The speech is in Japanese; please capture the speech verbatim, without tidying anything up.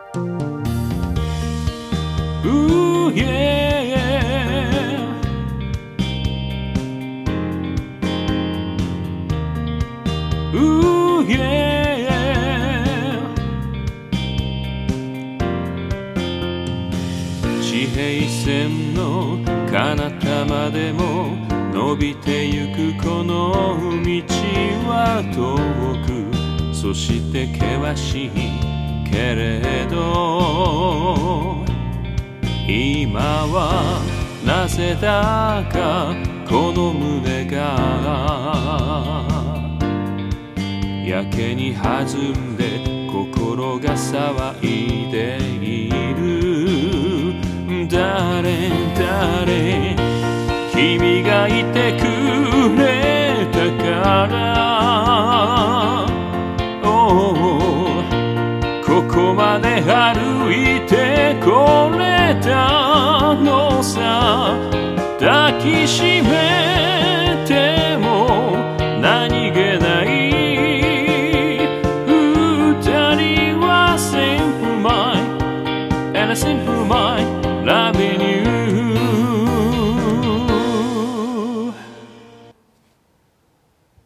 Ooh, yeah. Ooh, yeah. 地平線の彼方までも伸びてゆくこの道は遠く、そして険しいけれど、今はなぜだかこの胸がやけに弾んで心が騒いでいる。誰誰君がいてくれたから、oh、ここまで歩いてこれたのさ。